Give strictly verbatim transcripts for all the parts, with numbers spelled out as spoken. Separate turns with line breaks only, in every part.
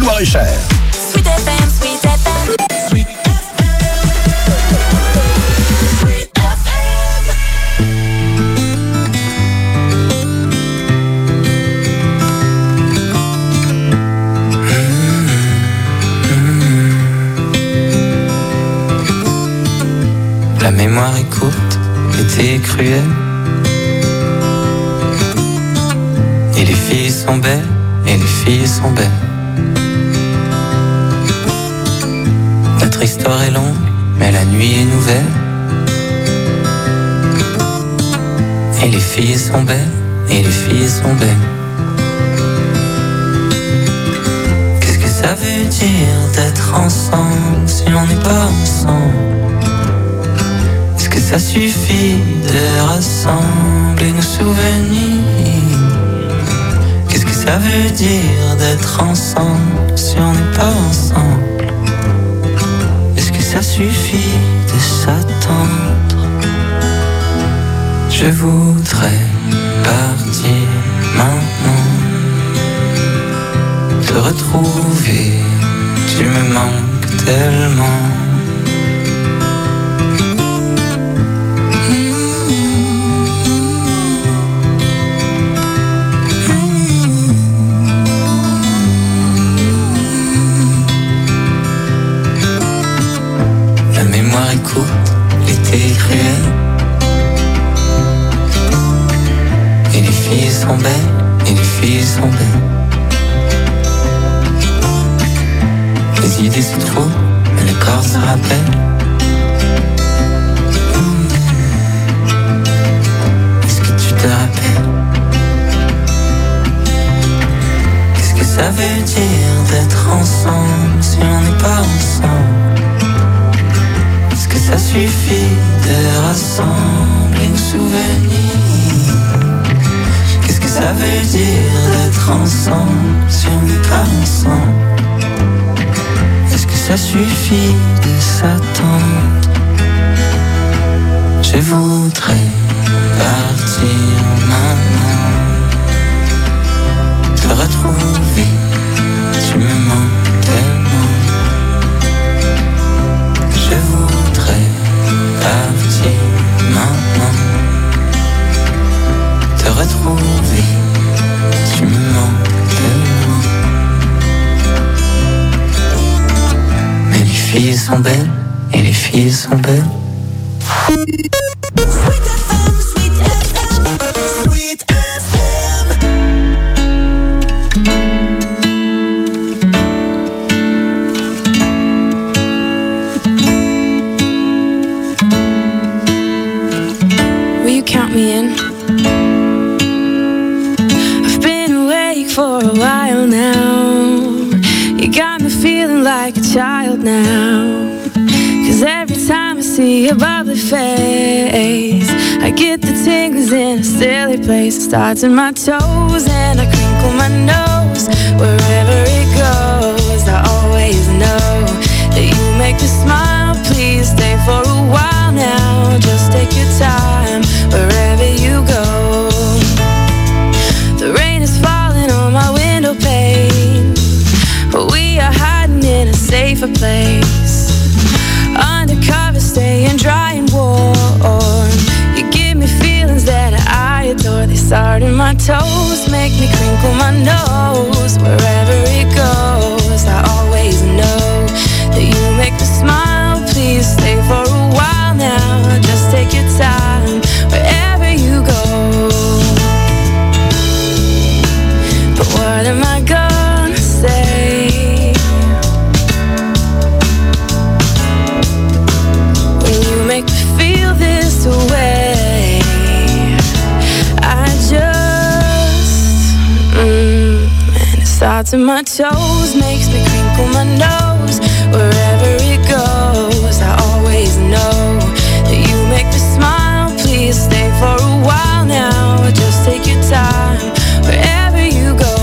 Loir-et-Cher.
Sweet F M, Sweet F M. Sweet
La mémoire est courte, l'été est cruel. Et les filles sont belles, et les filles sont belles. Notre histoire est longue, mais la nuit est nouvelle. Et les filles sont belles, et les filles sont belles. Qu'est-ce que ça veut dire d'être ensemble si on n'est pas ensemble? Est-ce que ça suffit de rassembler nos souvenirs? Qu'est-ce que ça veut dire d'être ensemble si on n'est pas ensemble? Est-ce que ça suffit de s'attendre? Je voudrais partir maintenant, te retrouver, tu me manques tellement. Écoute, l'été est cruel. Et les filles sont belles, et les filles sont belles. Les idées se trouvent, mais le corps se rappelle. Est-ce que tu te rappelles? Qu'est-ce que ça veut dire d'être ensemble si on n'est pas ensemble? Ça suffit de rassembler nos souvenirs. Qu'est-ce que ça veut dire d'être ensemble si on n'est pas ensemble? Est-ce que ça suffit de s'attendre? Je voudrais partir maintenant, te retrouver, tu me manques tellement. Je voudrais partir maintenant, te retrouver, tu me manques tellement. Mais les filles sont belles, et les filles sont belles.
Count me in. I've been awake for a while now. You got me feeling like a child now. Cause every time I see your bubbly face, I get the tingles in a silly place. It starts in my toes and I crinkle my nose. Wherever it goes, I always know that you make me smile. Please stay for a while now. Just take your time wherever you go. The rain is falling on my window pane, but we are hiding in a safer place. Undercover, staying dry and warm. You give me feelings that I adore. They start in my toes, make me crinkle my nose. Wherever it goes, I always know that you make me smile. Please stay for a while now. Just take your time wherever you go. But what am I gonna say when you make me feel this way? I just mm, and it starts in my toes, makes me crinkle my nose. Wherever it goes, I always know that you make me smile. Please stay for a while now. Just take your time wherever you go.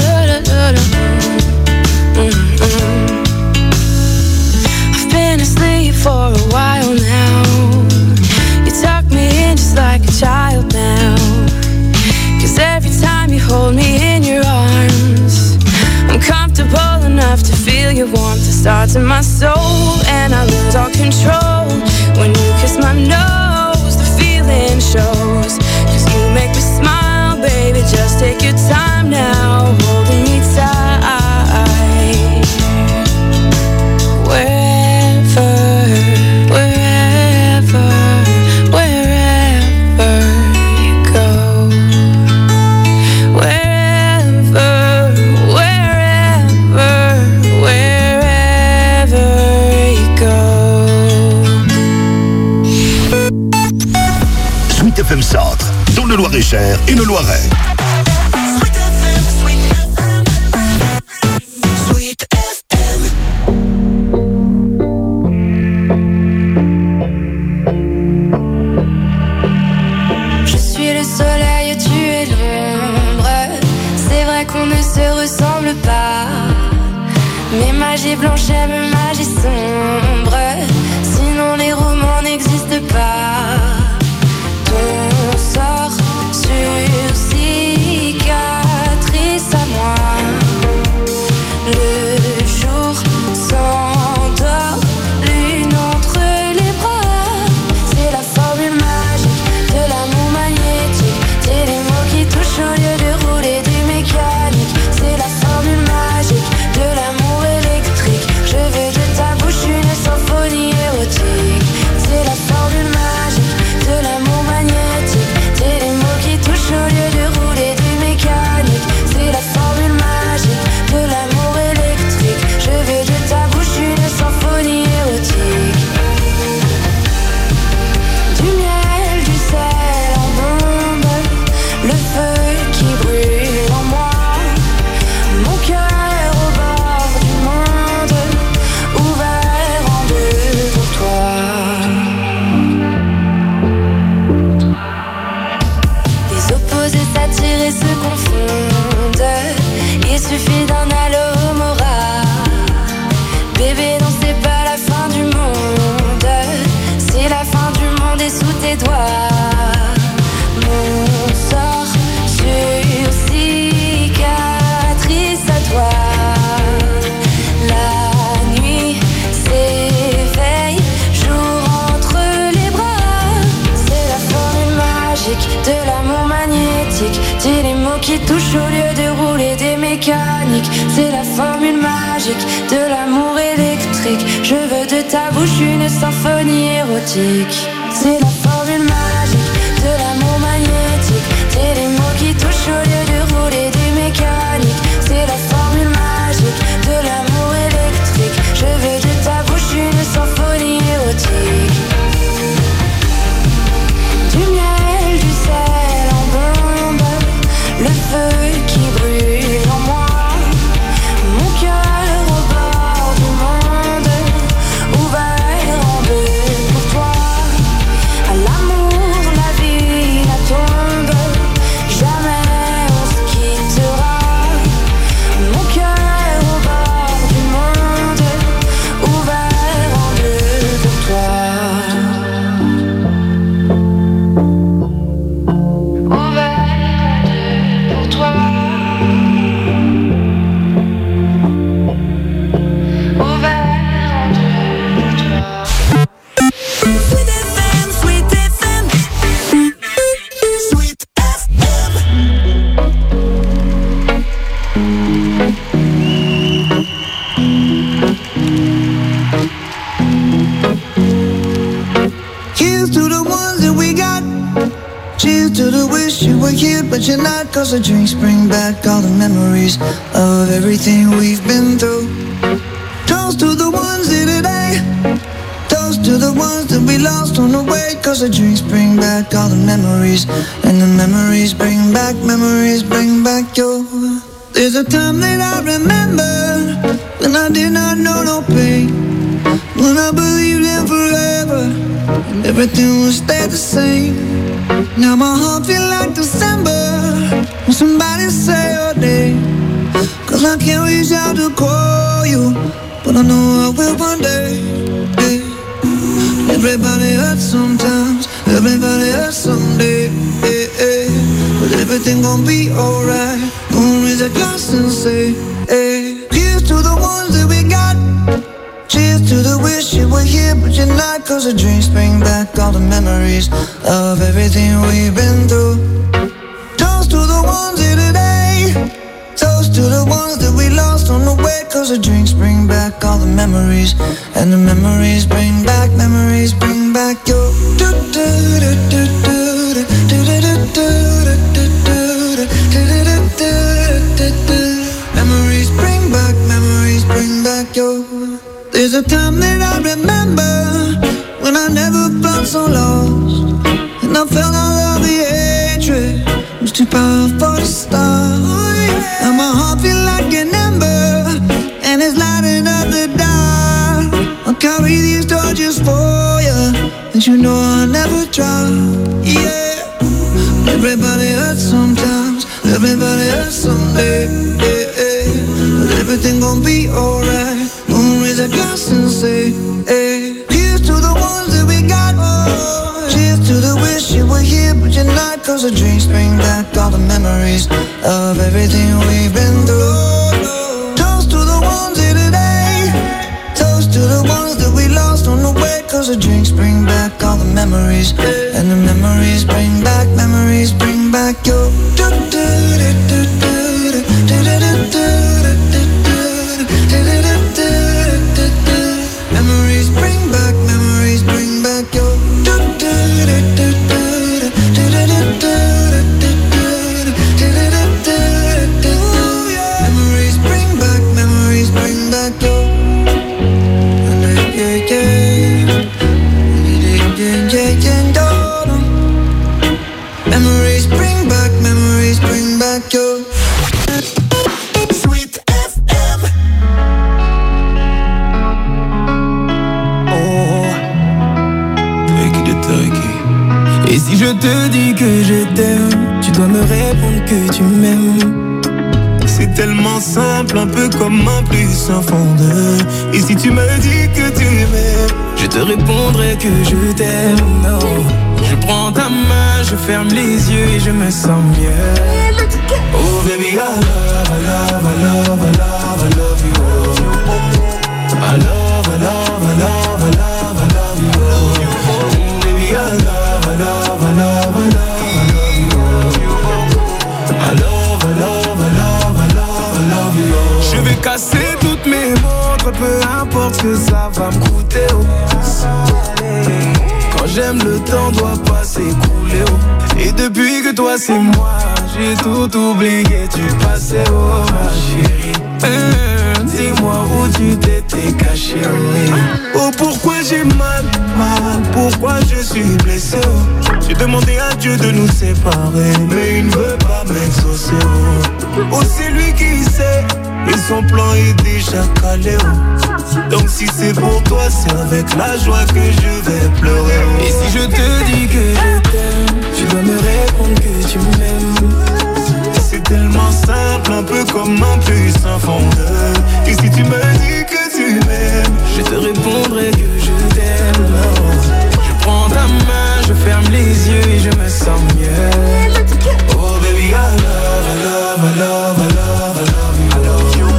I've been asleep feel your warmth, it starts in my soul, and I lose all control. When you kiss my nose, the feeling shows. Cause you make me smile, baby, just take your time now, holding me tight. Wherever, wherever, wherever you go. Wherever, wherever, wherever you go.
Sweet F M Centre, dans le Loir-et-Cher et le Loiret.
Mais magie blanche aime magie sombre, sinon les romans n'existent pas. Ton sort sur cicatrice à moi. Le jour s'endort, lune entre les bras. C'est la formule magique de l'amour magnétique. C'est les mots qui touchent au lieu de rouler du mécanique. C'est la formule magique de l'amour électrique. Je veux de ta bouche une symphonie érotique. C'est la formule magique de l'amour magnétique. C'est les mots qui touchent au lieu de rouler du mécanique. C'est la formule magique de l'amour électrique. Je veux de ta bouche une symphonie érotique. Du miel, du sel en bombe, le feu qui brûle en moi. Mon cœur au bord du monde, ouvert en deux pour toi. Les opposés s'attirent et se confondent. Il suffit d'un halo moral. Bébé, non, c'est pas la fin du monde. C'est la fin du monde est sous tes doigts. Mon sort sur cicatrice à toi. La nuit s'éveille, jour entre les bras. C'est la formule magique de l'amour magnétique. Dis les mots qui touchent au lieu de rouler des mécaniques. C'est la formule magique de l'amour électrique. Je veux de ta bouche une symphonie érotique. C'est la formule magique de l'amour magnétique. C'est les mots qui touchent au lieu de rouler des mécaniques. C'est la formule magique de l'amour électrique. Je veux de ta bouche une symphonie érotique. Du miel, du sel en bombe, le feu qui brûle en moi. Mon cœur au bord du monde, ouvert en deux pour toi. À l'amour, la vie, la tombe, jamais on se quittera. Mon cœur au bord du monde, ouvert en deux pour toi.
Sweet F M, Sweet F M, Sweet F M.
Here's to the ones that we got. Cheers to the wish you were here, but you're not. Cause the drinks bring back all the memories of everything we've been through. Toast to the ones here today. Toast to the ones that we lost on the way. Cause the drinks bring back all the memories. And the memories bring back, memories bring back your. There's a time that I remember when I did not know no pain. When I believed in forever and everything would stay the same. Now my heart feel like December when somebody say your name. Cause I can't reach out to call you, but I know I will one day. Hey. Everybody hurts sometimes, everybody hurts someday. Hey, hey. But everything gon' be alright. Gonna raise a glass and say, hey. Here's to the ones that we got. to the wish you were here, but you're not. Cause the dreams bring back all the memories of everything we've been through. Toast to the ones here today. Toast to the ones that we lost on the way. Cause the drinks bring back all the memories. And the memories bring back, memories bring back your memories bring back, memories bring back your. There's a time that I remember when I never felt so lost, and I felt all of the hatred was too powerful to stop. And my heart feel like an ember, and it's lighting up the dark. I'll carry these torches for you, and you know I'll never drop. Yeah, everybody hurts sometimes, everybody hurts someday. Yeah, yeah. But everything gon' be alright. Gonna raise a glass and say, hey, here's to the ones that we got. Oh, cheers to the wish you were here, but you're not. Cause the drinks bring back all the memories of everything we've been through. Toast to the ones here today. Toast to the ones that we lost on the way. Cause the drinks bring back all the memories. And the memories bring back, memories bring back your. Memories bring back, memories bring back your. Memories bring back, memories bring back your. Memories bring back, memories bring back your.
Sweet F M.
Oh, Turkey de Turkey. Et si je te dis que je t'aime, tu dois me répondre que tu m'aimes.
C'est tellement simple, un peu comme un plus un fondeur. Et si tu me dis que tu m'aimes,
je te répondrai que je t'aime. Non, je prends ta main, je ferme les yeux et je me sens mieux.
oh baby, I love, I love, I love, I love, I love you. I love, I love, I love, I love, I love you. oh baby, I love, I love, I love, I love, I love you. I love, I love, I love, I love, I love you.
Je vais casser toutes mes montres, peu importe ce que ça va me coûter. Oh. Quand j'aime, le temps doit pas s'écouler. Oh. Et depuis que toi c'est moi, j'ai tout oublié du passé. Oh ma chérie, euh, dis-moi où tu t'étais caché. Oh,
oh pourquoi j'ai mal, mal, pourquoi je suis blessé. Oh. J'ai demandé à Dieu de nous séparer, mais il ne veut pas m'exaucer. Oh, oh c'est lui qui sait, et son plan est déjà calé. Oh. Donc si c'est pour toi, c'est avec la joie que je vais pleurer. Oh.
Et si je te dis que je t'aime, tu dois me répondre que tu m'aimes.
C'est tellement simple, un peu comme un plus un fondeur. Et si tu me dis que tu m'aimes,
je te répondrai que je t'aime. Je prends ta main, je ferme les yeux et je me sens mieux.
oh baby, I love, I love, I love, I love, I love you. I love you.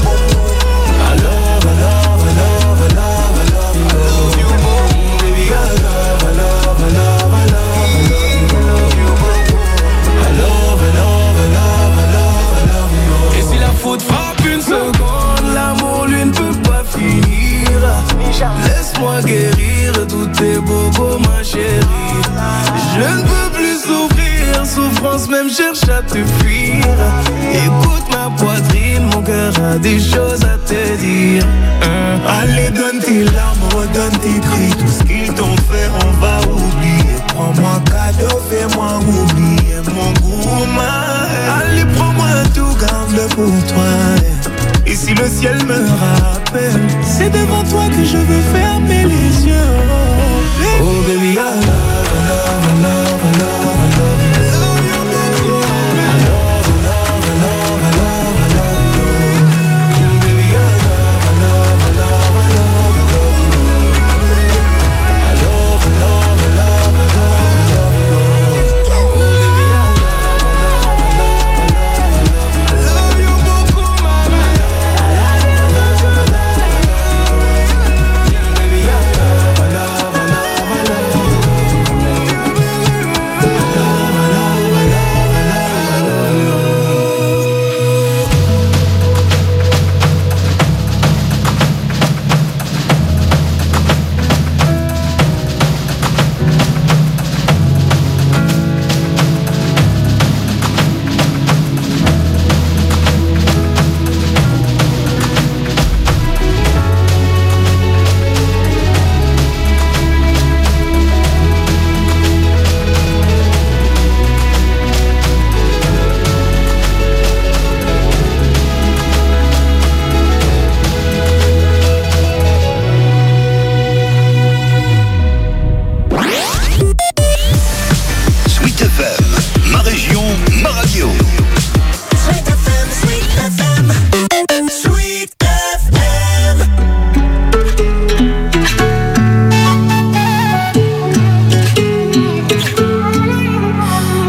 I love, I love, I love, I love, I love you. I love you. oh baby, I love, I love, I love, I love, I love you. I love, I love, I love, I love, I love you.
Et si la faute frappe une seconde, l'amour lui ne peut pas finir. Laisse-moi guérir tous tes bobos, ma chérie. Je ne peux plus souffrir, souffrance même cherche à te fuir. Écoute ma poitrine, mon cœur a des choses à te dire.
hein. Allez, donne tes larmes, redonne tes cris. Tout ce qu'ils t'ont fait, on va oublier. Prends-moi cadeau, fais-moi oublier mon gourmand. Allez, prends-moi tout, garde-le pour toi. Et si le ciel me rappelle, c'est devant toi que je veux fermer les yeux. Oh baby, oh, baby I love, I love, I love, I love, I love you. I love you, baby. I love, I love, I love, I love, I love you. Oh, baby, I love, I love, I love, I love, I love you. I love, I love, I love, I love, I love you. Oh, baby, I love, I love, I love, I love, I love you. Beaucoup, mama. Baby,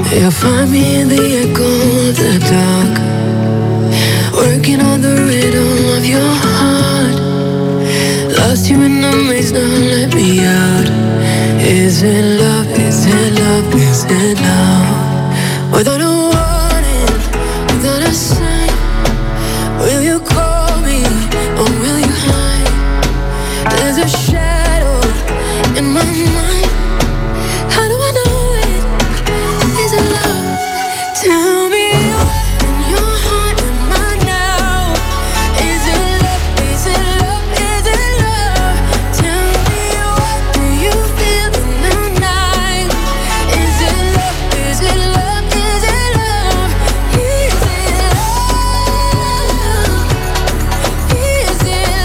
You'll find me in the echo of the dark, working on the rhythm of your heart. Lost you in the maze, now let me out. Is it love, is it love, is it love? Without a warning, without a sign, will you call me or will you hide? There's a shadow in my mind. How do I know it? Is it love? Tell me what in your heart am I now? Is it love? Is it love? Is it love? Tell me what do you feel in the night? Is it love? Is it love? Is it love? Is it love? Is it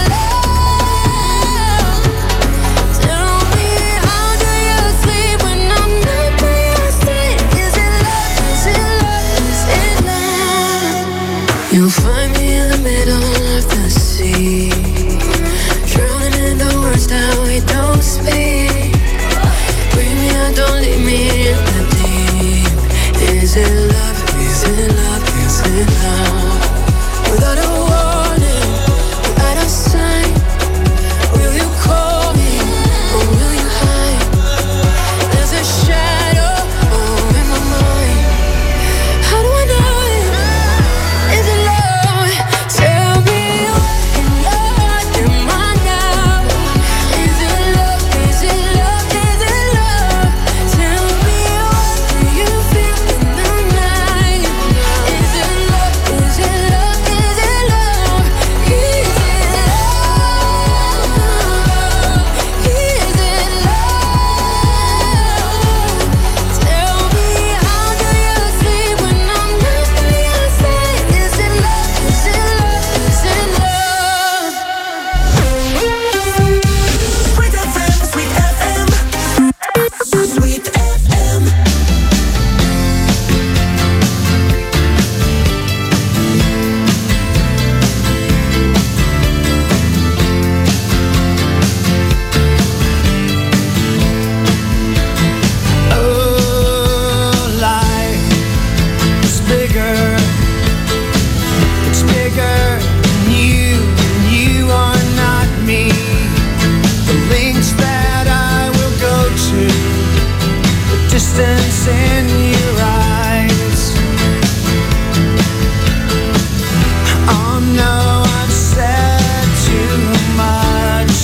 love? Tell me how do you sleep when I'm not by your side? Is it love? Is it love? Is it love? You'll find me in the middle of the sea, drowning in the words that we don't speak. Bring me out, don't leave me in the deep. Is it love? Is it love? Is it love? Without a warning, without a sign, will you call me or will you hide? There's a shadow oh, in my mind. How do I know it? Is it love? Tell me what in your heart am I now? Is it love? Is it love? Is it love? Tell me what do you feel in the night? Is it love? Is it love? Is it love? Is it love? Is it love? Tell me how do you sleep when I'm not by your side? Is it love? Is it love? Is it love?
Sweet F M, Sweet F M, Sweet F M.
Oh, life is bigger. It's bigger than you, and you are not me. The links that I will go to, the distance in your eyes. Oh no, I've said too much.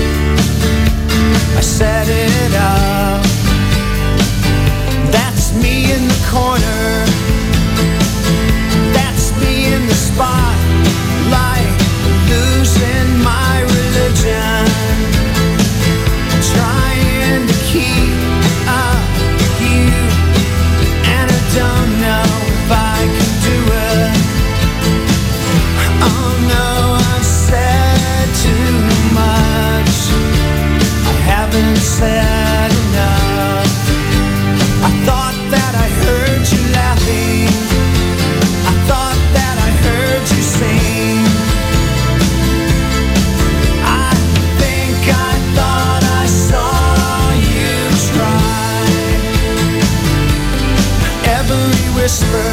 I set it up. That's me in the corner. That's me in the spotlight, losing my religion, trying to keep up with you, and I don't know if I can do it. Oh no, I've said too much. I haven't said enough. I thought that I heard you laughing. I thought that I heard you sing. I think I thought I saw you try. Every whisper,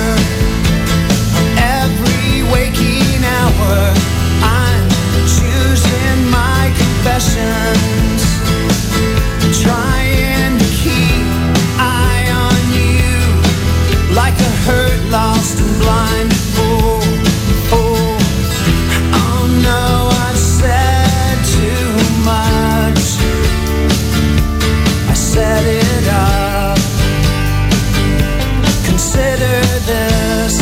every waking hour, I'm choosing my confessions, trying to keep eye on you, like a hurt, lost and blind fool. Oh, oh no, I've said too much. I set it up. Consider this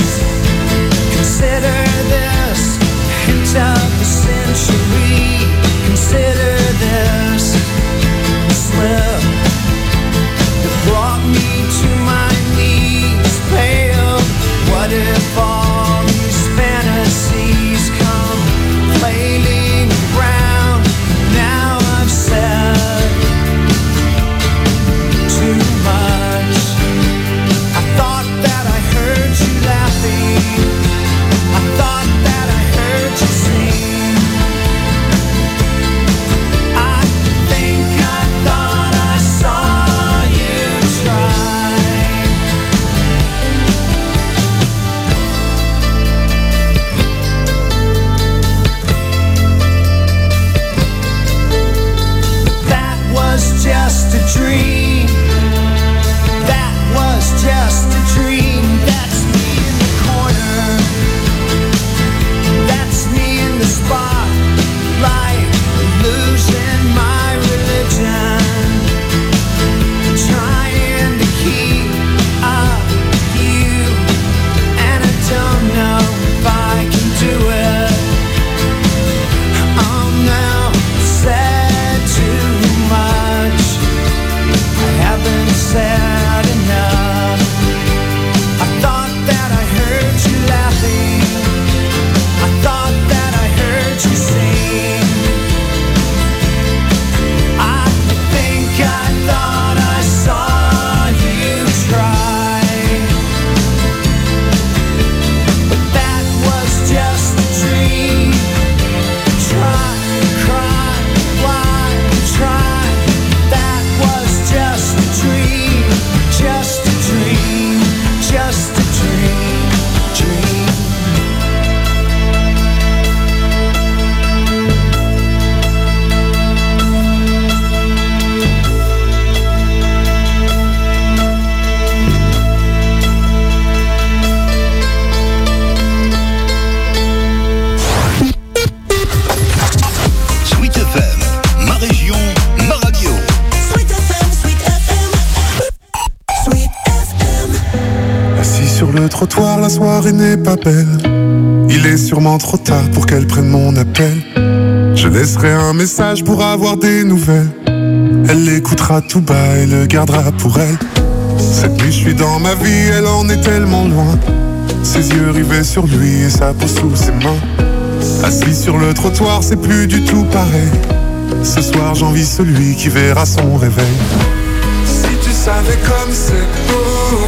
sur le trottoir, la soirée n'est pas belle. Il est sûrement trop tard pour qu'elle prenne mon appel. Je laisserai un message pour avoir des nouvelles. Elle l'écoutera tout bas et le gardera pour elle. Cette nuit je suis dans ma vie, elle en est tellement loin. Ses yeux rivés sur lui et sa peau sous ses mains. Assis sur le trottoir, c'est plus du tout pareil. Ce soir j'envie celui qui verra son réveil. Si tu savais comme c'est beau,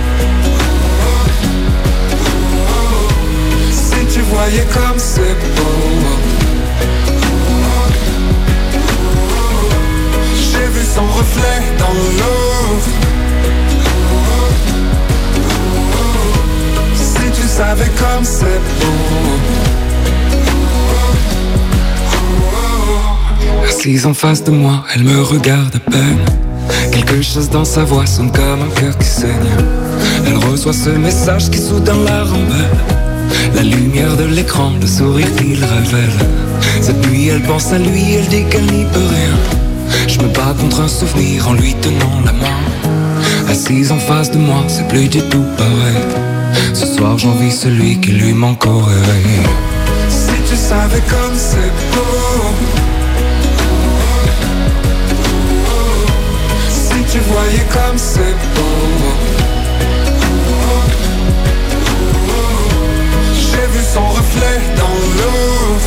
si tu voyais comme c'est beau. J'ai vu son reflet dans l'eau. Si tu savais comme c'est beau.
Assise en face de moi, elle me regarde à peine. Quelque chose dans sa voix sonne comme un cœur qui saigne. Elle reçoit ce message qui soudain la rembelle. La lumière de l'écran, le sourire qu'il révèle. Cette nuit elle pense à lui, elle dit qu'elle n'y peut rien. Je me bats contre un souvenir en lui tenant la main. Assise en face de moi, c'est plus du tout pareil. Ce soir j'envie celui qui lui manque au réveil.
Si tu savais comme c'est beau, si tu voyais comme c'est beau. J'ai vu son reflet dans l'eau.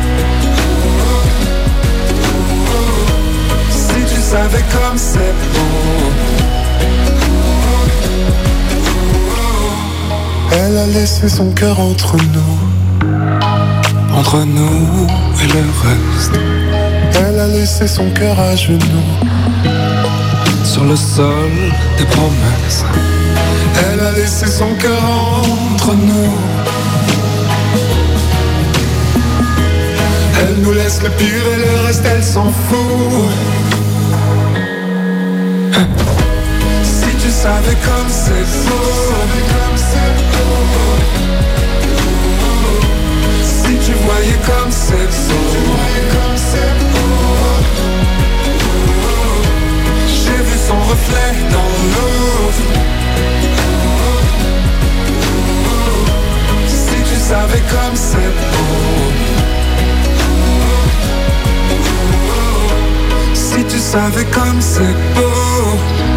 Si tu savais comme c'est beau. Elle a laissé son cœur entre nous,
entre nous et le reste.
Elle a laissé son cœur à genoux,
sur le sol des promesses.
Elle a laissé son cœur entre nous. Elle nous laisse le pire et le reste elle s'en fout. Si tu savais comme c'est beau, si tu voyais comme c'est beau. J'ai vu son reflet dans l'eau. Si tu savais comme c'est beau. Si tu savais comme c'est beau.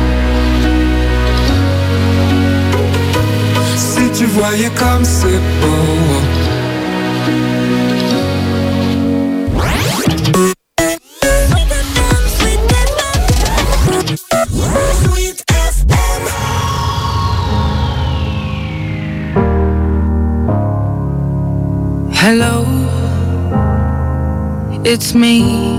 Si tu voyais comme c'est beau.
Hello, it's me.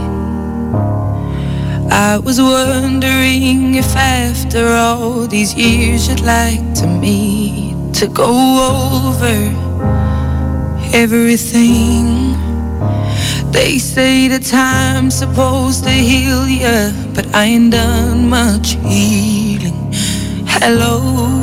I was wondering if after all these years you'd like to meet, to go over everything. They say the time's supposed to heal ya, but I ain't done much healing. Hello,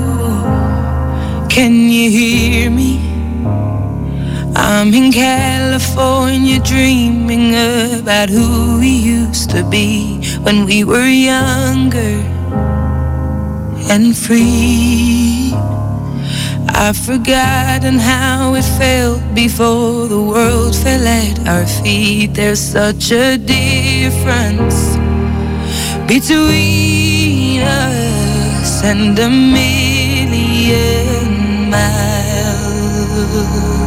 can you hear me? I'm in California dreaming about who we used to be when we were younger and free. I've forgotten how it felt before the world fell at our feet. There's such a difference between us and a million miles.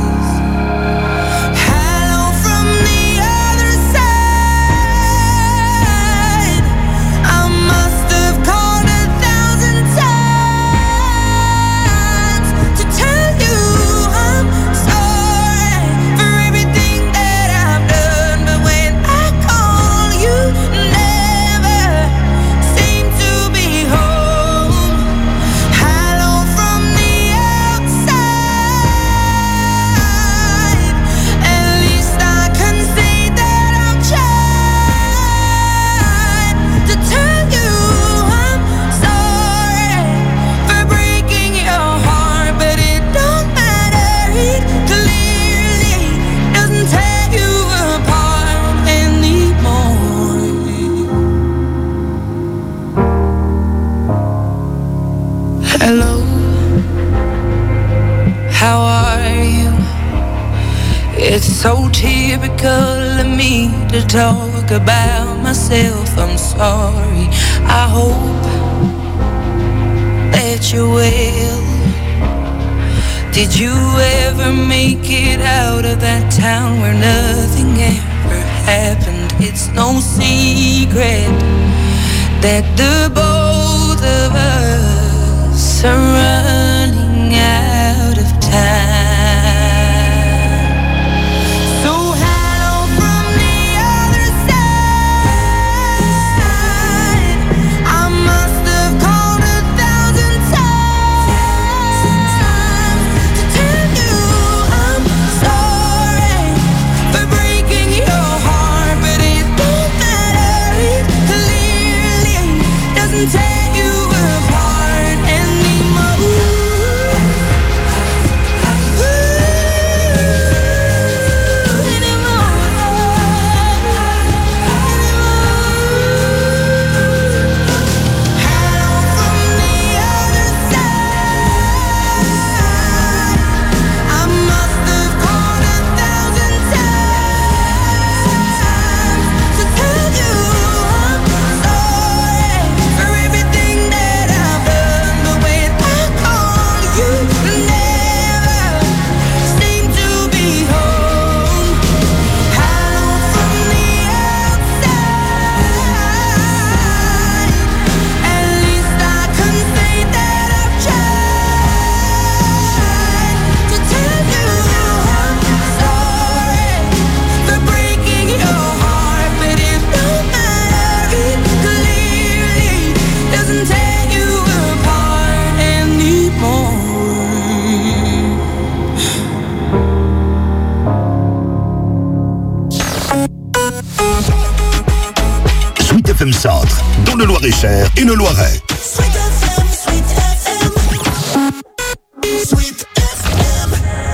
It's so typical of me to talk about myself. I'm sorry. I hope that you're well. Did you ever make it out of that town where nothing ever happened? It's no secret that the both of us are running out of time. Take you apart anymore.
F M Centre, dans le Loir-et-Cher et le Loiret.
Sweet F M, Sweet F M, Sweet F M.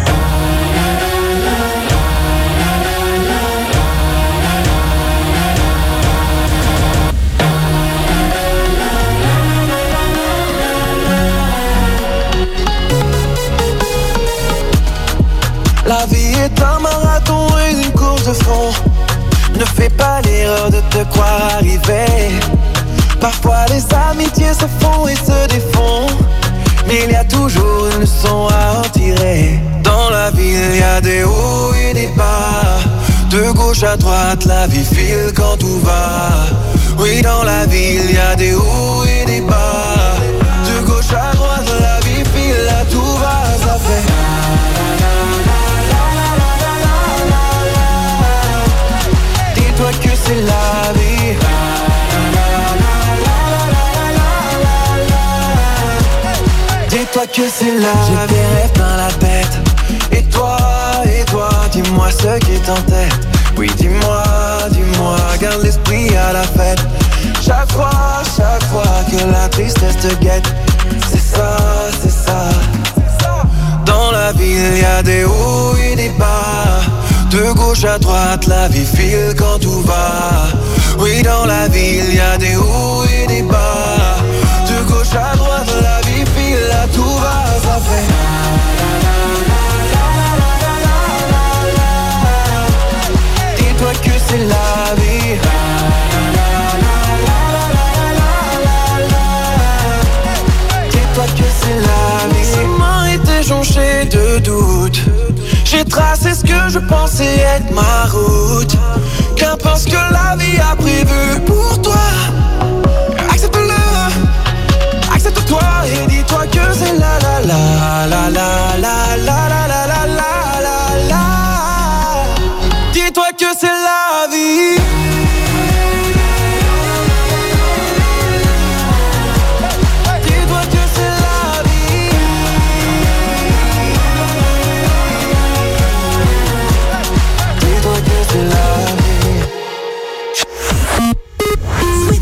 La vie est un marathon et une course de fond. Ne fais pas l'erreur de te croire arrivé. Parfois les amitiés se font et se défont, mais il y a toujours une leçon à en tirer. Dans la vie il y a des hauts et des bas. De gauche à droite la vie file quand tout va. Oui, dans la vie il y a des hauts et des bas. De gauche à droite la vie file à tout va. Ça fait dis-toi que c'est la vie. Dis-toi que c'est la vie. J'ai des rêves dans la tête. Et toi, et toi, dis-moi ce qui t'entête. Oui, dis-moi, dis-moi, garde l'esprit à la fête. Chaque fois, chaque fois que la tristesse te guette. C'est ça, c'est ça. Dans la vie, il y a des hauts et des bas. De gauche à droite, la vie file quand tout va. Oui, dans la vie, il y a des hauts et des bas. De gauche à droite, la vie file à tout va. Ça fait dis-toi que c'est la vie. Dis-toi que c'est la vie. Ces mains étaient jonchées de doutes. J'ai tracé ce que je pensais être ma route. Qu'importe ce que la vie a prévu pour toi. Accepte-le, accepte-toi et dis-toi que c'est la la la la la la la la la la la la la. Dis-toi que c'est la vie.
Sweet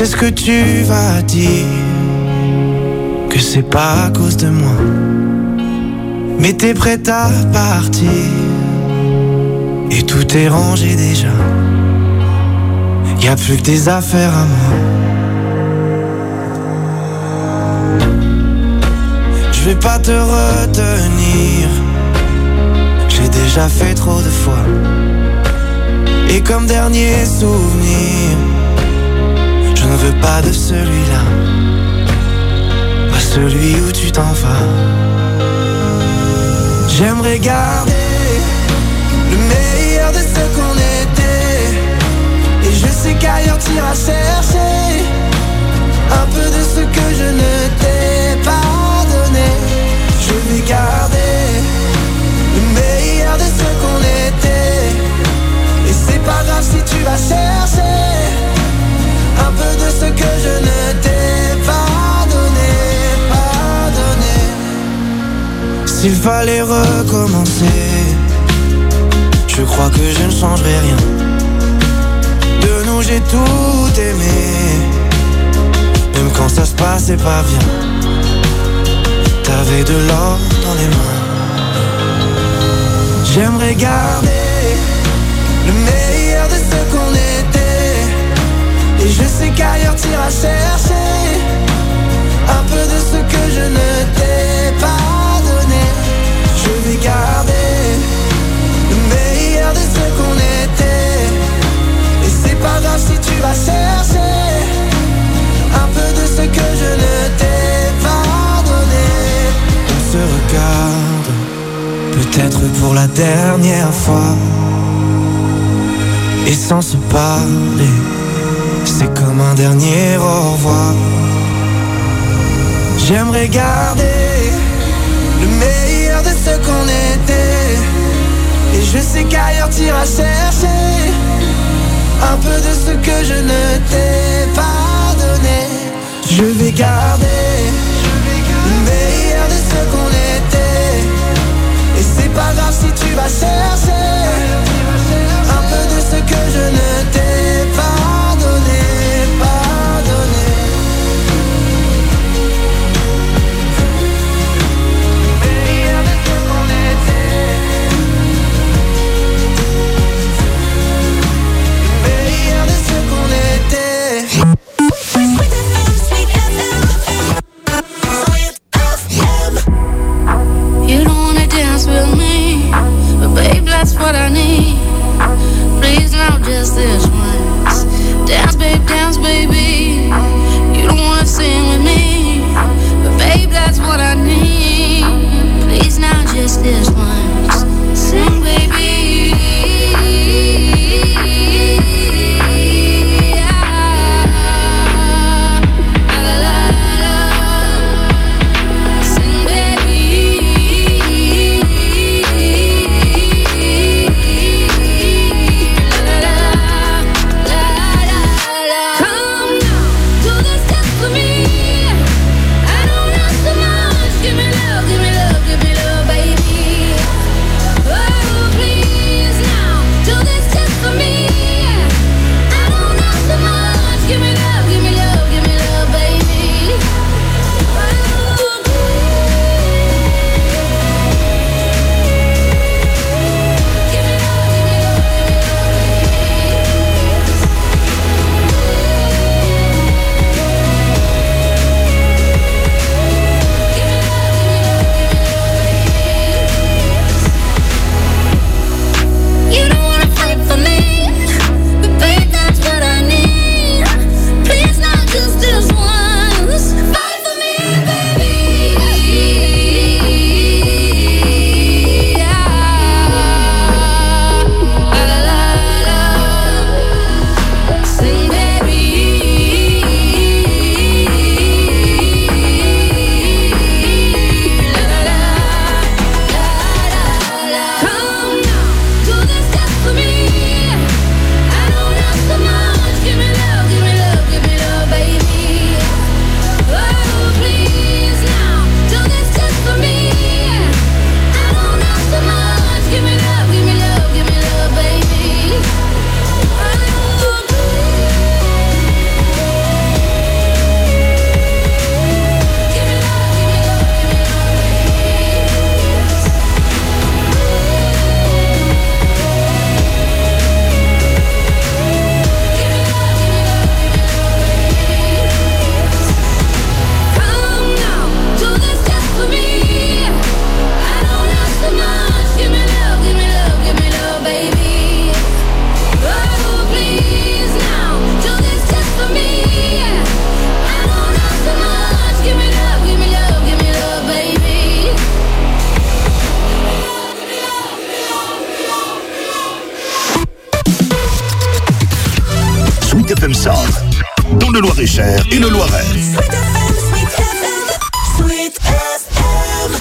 sais ce que tu vas dire, que c'est pas à cause de moi. Mais t'es prête à partir, et tout est rangé déjà. Y'a plus que des affaires à moi. Je vais pas te retenir, j'ai déjà fait trop de fois. Et comme dernier souvenir, je ne veux pas de celui-là, pas celui où tu t'en vas. J'aimerais garder le meilleur de ce qu'on était, et je sais qu'ailleurs t'iras chercher un peu de ce que je ne t'ai pas donné. Je vais garder le meilleur de ce qu'on était, et c'est pas grave si tu vas chercher un peu de ce que je ne t'ai pas donné, pas donné. S'il fallait recommencer, je crois que je ne changerai rien. De nous j'ai tout aimé, même quand ça se passait pas bien. T'avais de l'or dans les mains. J'aimerais garder le meilleur de ce qu'on était, et je sais qu'ailleurs t'iras chercher un peu de ce que je ne t'ai pas donné. Je vais garder le meilleur de ce qu'on était, et c'est pas grave si tu vas chercher un peu de ce que je ne t'ai pas donné. On se regarde, peut-être pour la dernière fois, et sans se parler, c'est comme un dernier au revoir. J'aimerais garder le meilleur de ce qu'on était, et je sais qu'ailleurs t'iras chercher un peu de ce que je ne t'ai pas donné. Je vais garder le meilleur de ce qu'on était, et c'est pas grave si tu vas chercher un peu de ce que je ne t'ai pas donné, pas donné. Le meilleur de ce qu'on était, le meilleur de ce qu'on était.
You don't wanna dance with me, but babe, that's what I need. Please now, just this once. Dance, babe, dance, baby. You don't wanna sing with me, but babe, that's what I need. Please now, just this once. Sing, baby. Give me love, give me love, baby.
dans le Loir-et-Cher et le Loiret.
Sweet F M, Sweet F M, Sweet F M.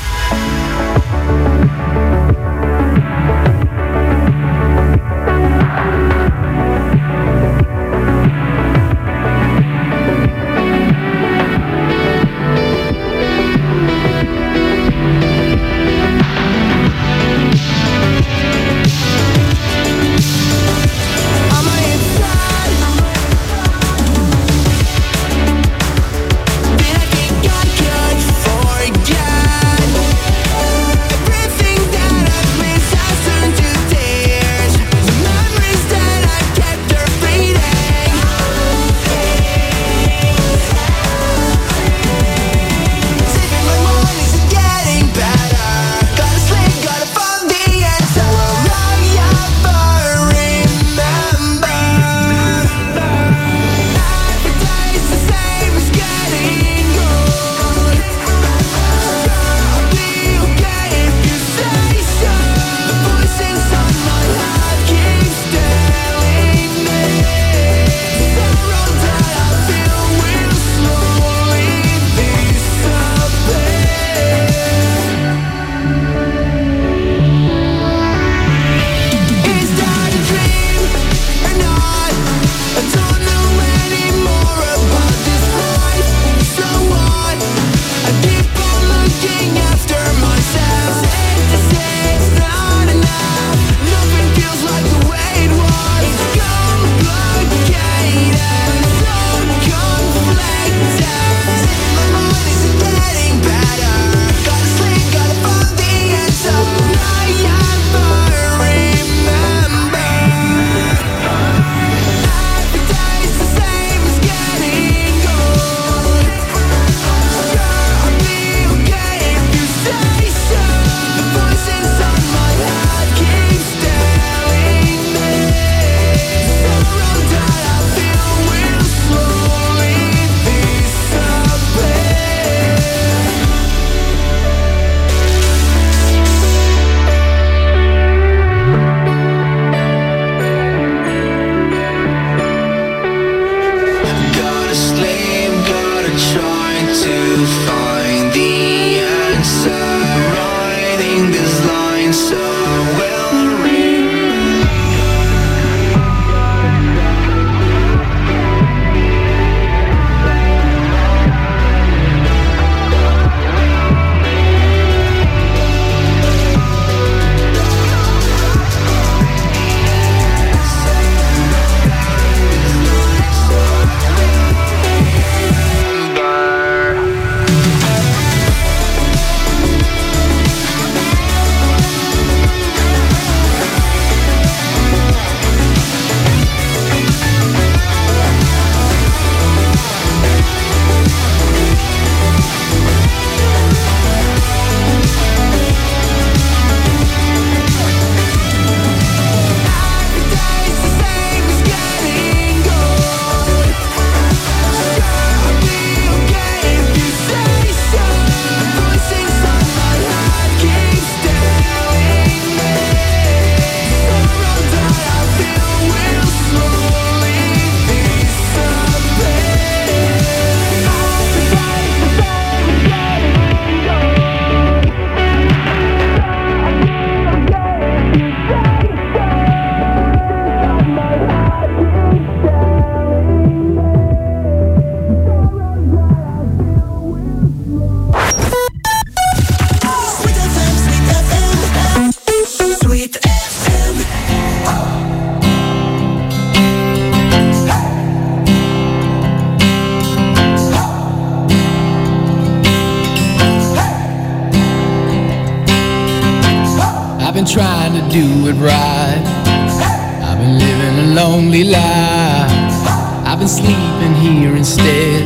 Trying to do it right. I've been living a lonely life. I've been sleeping here instead.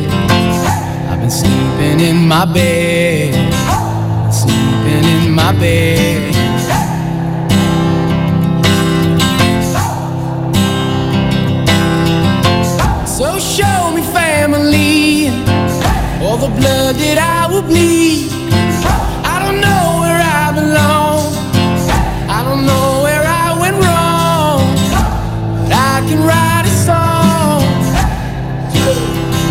I've been sleeping in my bed. Sleeping in my bed. So show me family, all the blood that I will bleed. I don't know where I belong. I don't know where I went wrong, but I can write a song.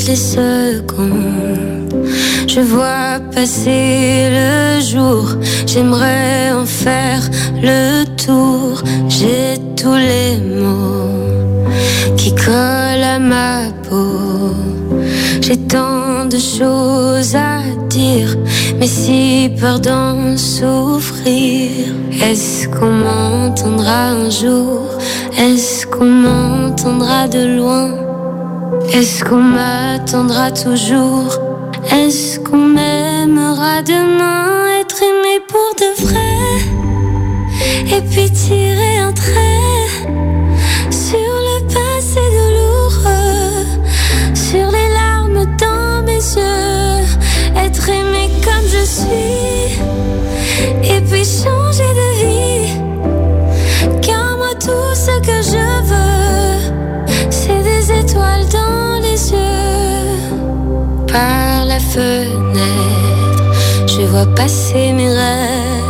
les secondes. Je vois passer le jour, j'aimerais en faire le tour. J'ai tous les mots qui collent à ma peau. J'ai tant de choses à dire, mais si peur d'en souffrir. Est-ce qu'on m'entendra un jour? Est-ce qu'on m'entendra de loin? Est-ce qu'on m'attendra toujours? Est-ce qu'on m'aimera demain? Être aimé pour de vrai, et puis tirer un trait sur le passé douloureux, sur les larmes dans mes yeux. Être aimé comme je suis, et puis changer de vie. Car moi tout ce que je veux, c'est des étoiles dans les yeux. Par la fenêtre, je vois passer mes rêves.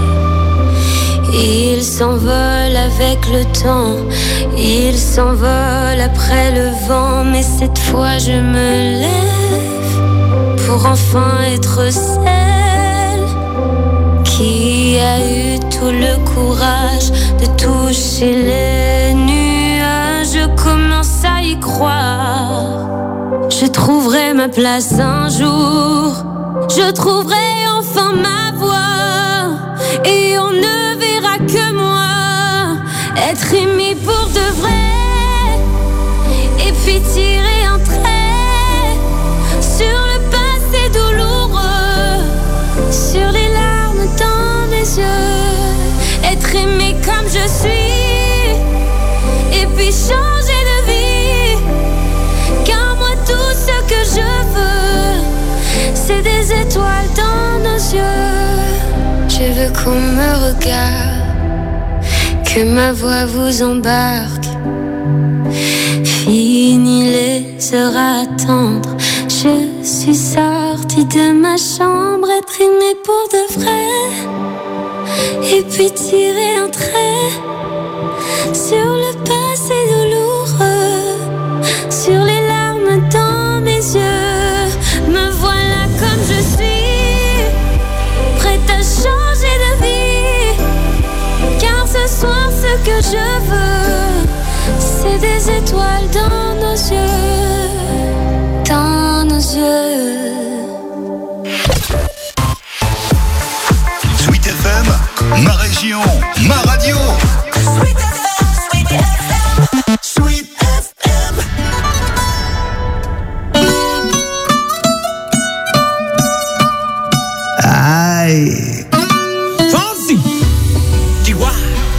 Ils s'envolent avec le temps, ils s'envolent après le vent. Mais cette fois je me lève pour enfin être celle qui a eu tout le courage de toucher les nuages. Je commence à y croire. Je trouverai ma place un jour. Je trouverai enfin ma voix, et on ne verra que moi. Être aimé pour de vrai, et puis tirer un trait sur le passé douloureux, sur les larmes dans mes yeux. Être aimé comme je suis, et puis changer de vie. Car moi tout ce que je veux, c'est des étoiles dans nos yeux. Je veux qu'on me regarde, que ma voix vous embarque. Fini les heures à attendre, je suis sortie de ma chambre. Être aimée pour de vrai, et puis tirer un trait sur le passé douloureux, sur les larmes dans mes yeux. Me voilà comme je suis, prête à changer de vie. Car ce soir ce que je veux, c'est des étoiles dans nos yeux, dans nos yeux.
Sweet F M, ma région, ma radio.
Sweet F M, Sweet F M, Sweet F M.
Aïe.
Fonzie, Chihuahua.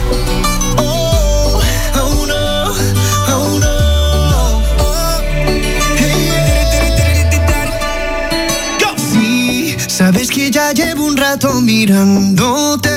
Oh, oh no, oh no. Go. Sí, sabes que ya llevo un rato mirándote.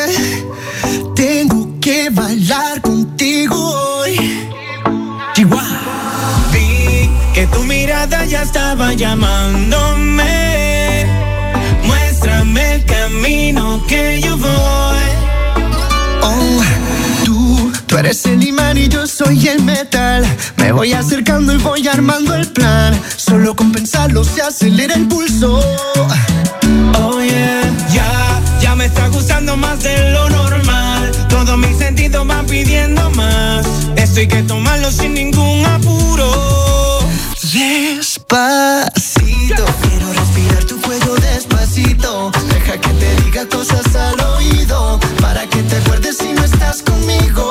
Tengo que bailar contigo hoy. Chihuahua. Vi que tu mirada ya estaba llamándome. Muéstrame el camino que yo voy. Oh, tú, tú eres el imán y yo soy el metal. Me voy acercando y voy armando el plan. Solo con pensarlo se acelera el pulso. Oh yeah, ya, ya me está gustando más de lo normal. Todos mis sentidos van pidiendo más. Esto hay que tomarlo sin ningún apuro. Despacito, quiero respirar tu cuello despacito. Deja que te diga cosas al oído, para que te acuerdes si no estás conmigo.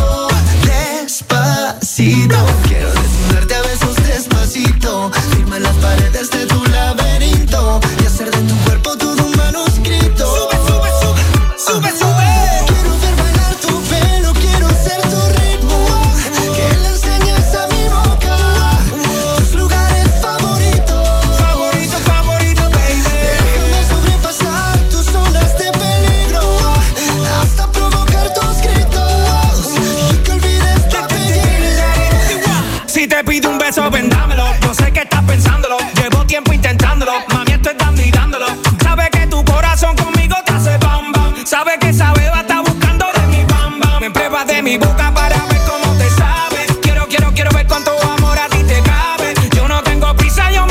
Despacito, quiero desnudarte a besos despacito. Firma las paredes de tu laberinto y hacer de tu cuerpo todo un manuscrito. Sube, sube, sube, sube, sube. Quiero ver bailar tu pelo, quiero ser tu ritmo. Que le enseñes a mi boca tus lugares favoritos. Favorito, favorito, baby. Déjame sobrepasar tus zonas de peligro, hasta provocar tus gritos y que olvides tu apellido. Si te pido un beso, ven dámelo. Yo sé que estás pensándolo, llevo tiempo intentándolo. Mami, estoy dando y dándolo. Sabe que tu corazón conmigo te hace bam bam. Sabe que esa beba está buscando de mi bam bam. Me pruebas de mi boca para ver cómo te sabe. Quiero, quiero, quiero ver cuánto amor a ti te cabe. Yo no tengo prisa, yo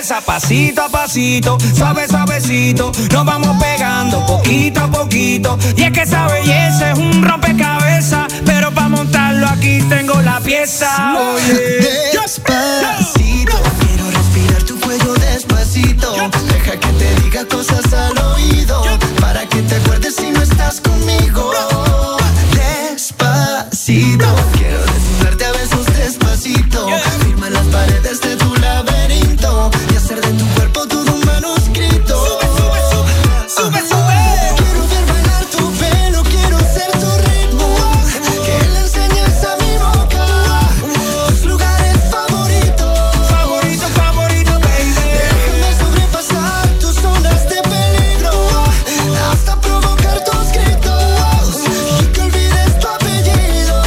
besa pasito a pasito, suave suavecito, nos vamos pegando poquito a poquito. Y es que esa belleza es un rompecabezas, pero para montarlo aquí tengo la pieza. Oye,
despacito, quiero respirar tu cuello despacito. Deja que te diga cosas al oído, para que te acuerdes si no estás conmigo. Despacito, quiero desnudarte a besos despacito. Firma las paredes de tu laberinto y hacer de tu cuerpo todo un manuscrito. Sube, sube, sube, sube, sube. Quiero ver bailar tu pelo, quiero ser tu ritmo, que le enseñes a mi boca tus lugares favoritos.
Favorito, favorito, baby.
Déjame sobrepasar tus zonas de peligro, hasta provocar tus gritos y que olvides tu apellido.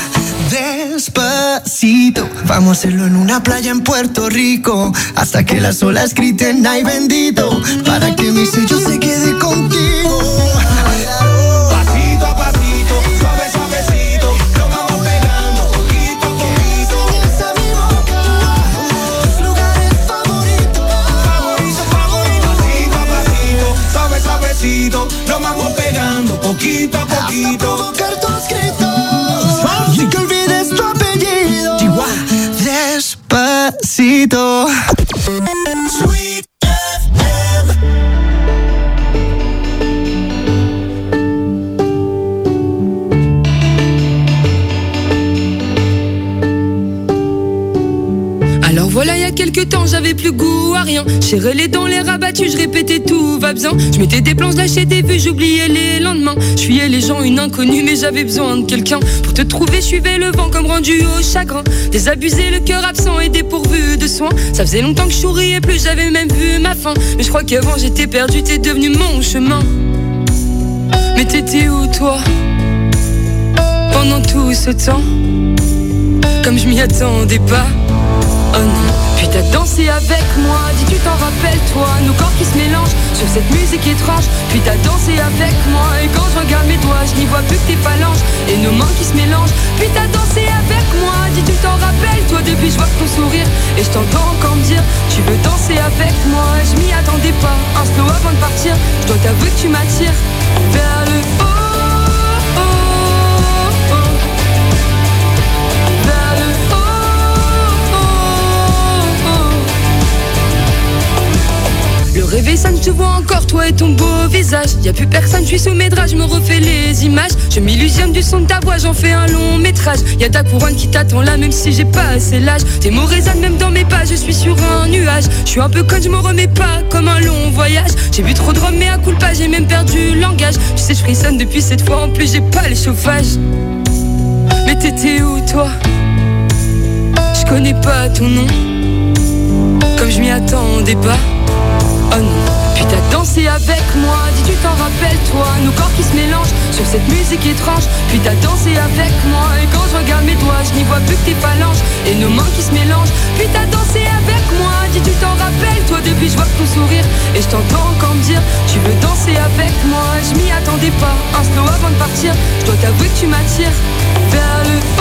Despacito, vamos a hacerlo en una playa en Puerto Rico, hasta que las olas griten ay bendito, para que mi sello se quede contigo.
Pasito a pasito, suave suavecito, nos vamos pegando poquito a poquito.
Enseñas a mi boca tus lugares favoritos.
Favorito, favorito, pasito a pasito, suave suavecito, nos vamos pegando poquito a poquito.
Hasta provocar tus gritos y que olvides tu apellido. Despacito.
Sweet F M.
Alors voilà, il y a quelques temps, j'avais plus goût à rien. J'ai relé dans les rabattus, je répétais tout va bien. Je mettais des plans, je lâchais des vues, j'oubliais les lendemains. Je fuyais les gens, une inconnue, mais j'avais besoin de quelqu'un. Pour te trouver, je suivais le vent comme rendu au chagrin. Désabusé, le cœur absent et dépourvu de soins. Ça faisait longtemps que je souriais plus, j'avais même vu ma fin. Mais je crois qu'avant j'étais perdu, t'es devenu mon chemin. Mais t'étais où toi, pendant tout ce temps? Comme je m'y attendais pas. Oh non, puis t'as dansé avec moi, dis tu t'en rappelles toi, nos corps qui se mélangent sur cette musique étrange. Puis t'as dansé avec moi, et quand je regarde mes doigts, je n'y vois plus que tes phalanges et nos mains qui se mélangent. Puis t'as dansé avec moi, dis tu t'en rappelles toi, depuis je vois ton sourire et je t'entends encore me dire tu veux danser avec moi. Je m'y attendais pas, un slow avant de partir, je dois t'avouer que tu m'attires vers le haut. Le réveil sonne, je te vois encore, toi et ton beau visage. Y'a plus personne, je suis sous mes draps, je me refais les images. Je m'illusionne du son de ta voix, j'en fais un long métrage. Y'a ta couronne qui t'attend là, même si j'ai pas assez l'âge. Tes mots résonnent même dans mes pas, je suis sur un nuage. Je suis un peu conne, je me remets pas comme un long voyage. J'ai bu trop de rhum, mais à coup pas, j'ai même perdu le langage. Tu sais, je frissonne depuis cette fois, en plus j'ai pas le chauffage. Mais t'étais où toi? Je connais pas ton nom, comme je m'y attendais pas. Oh non, puis t'as dansé avec moi, dis tu t'en rappelles toi, nos corps qui se mélangent sur cette musique étrange. Puis t'as dansé avec moi, et quand je regarde mes doigts, je n'y vois plus que tes phalanges et nos mains qui se mélangent. Puis t'as dansé avec moi, dis tu t'en rappelles toi, depuis je vois ton sourire et je t'entends encore me dire tu veux danser avec moi. Je m'y attendais pas, un slow avant de partir, je dois t'avouer que tu m'attires vers le haut.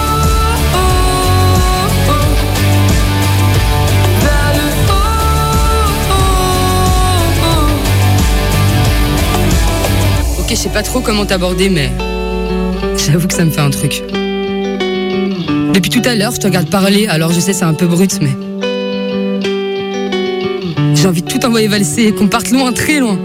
Ok, je sais pas trop comment t'aborder, mais j'avoue que ça me fait un truc. Depuis tout à l'heure, je te regarde parler, alors je sais c'est un peu brut, mais j'ai envie de tout envoyer valser et qu'on parte loin, très loin.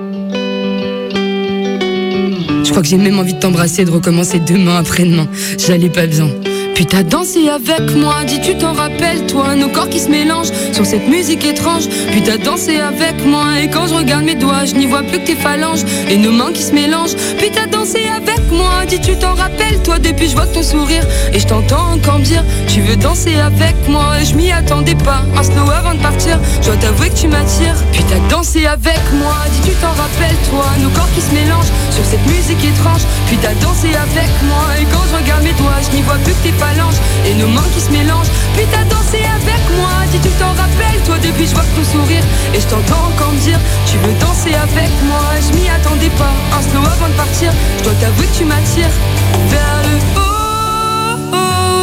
Je crois que j'ai même envie de t'embrasser et de recommencer demain après-demain. J'allais pas bien. Puis t'as dansé avec moi, dis tu t'en rappelles toi, nos corps qui se mélangent sur cette musique étrange. Puis t'as dansé avec moi, et quand je regarde mes doigts, je n'y vois plus que tes phalanges et nos mains qui se mélangent. Puis t'as dansé avec moi, dis tu t'en rappelles toi, depuis je vois ton sourire et je t'entends encore me dire tu veux danser avec moi. Je m'y attendais pas, un slow avant de partir, je dois t'avouer que tu m'attires. Puis t'as dansé avec moi, dis tu t'en rappelles toi, nos corps qui se mélangent sur cette musique étrange. Puis t'as dansé avec moi, et quand je regarde mes doigts, je n'y vois plus que tes phalanges et nos mains qui se mélangent. Puis t'as dansé avec moi, dis tu t'en rappelles toi, depuis je vois ton sourire et je t'entends encore me dire tu veux danser avec moi. Je m'y attendais pas, un slow avant de partir, je dois t'avouer que tu m'attires vers le haut.